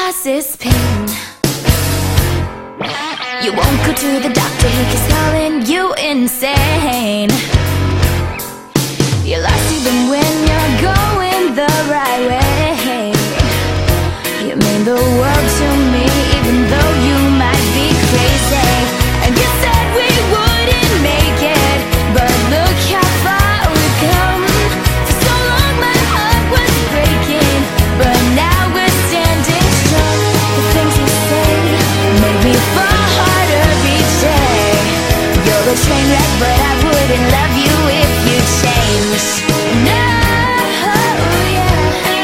causes pain. You won't go to the doctor, he keeps calling you insane. You're lost even when you're going the right way. You mean the world to me, even though you might be crazy. And you said we wouldn't make it, but look how far we've come. For so long my heart was breaking, but now we're standing strong. The things you say make me fall harder each day. You're a train wreck, but I wouldn't love you if you changed. No, yeah.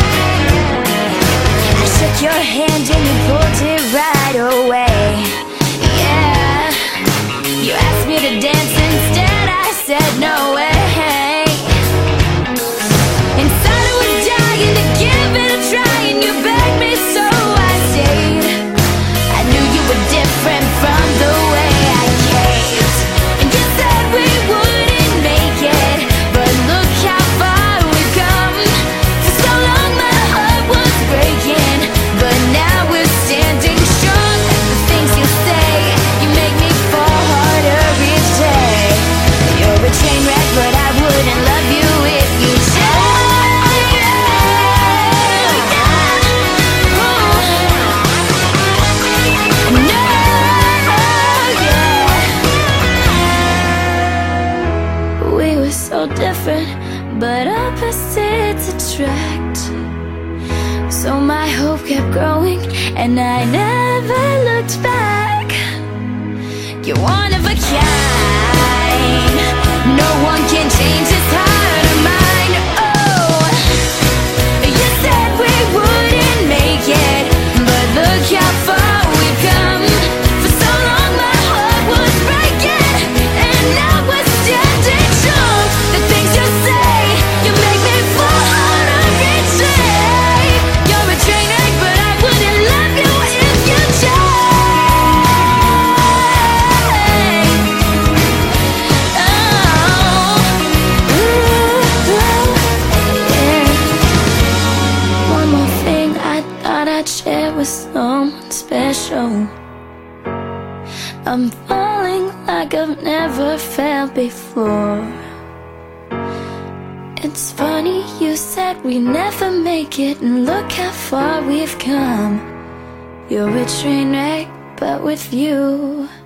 I shook your hand and you pulled it right away. Yeah. You asked me to dance instead, I said no way. Inside I was dying to give it a try, and you begged me, so I stayed. I knew you were different from the way I caved. And you said we wouldn't make it, but look how far we've come. For so long my heart was breaking, but now we're standing strong. The things you say, you make me fall harder each day. You're a train wreck, but I wouldn't love you if you changed. We were so different, but opposites attract. So my hope kept growing, and I never looked back. You're one of a kind. No one can change this heart of mine. Oh, you said we wouldn't make it, but look how far we've come. For so long my heart was breaking, and now we're standing strong. The things you say, you make me fall harder each day. You're a train wreck, but I wouldn't love you if you changed. One more thing I thought I'd share with someone special. I'm falling like I've never felt before. It's funny, you said we never make it, and look how far we've come. You're a train wreck, but with you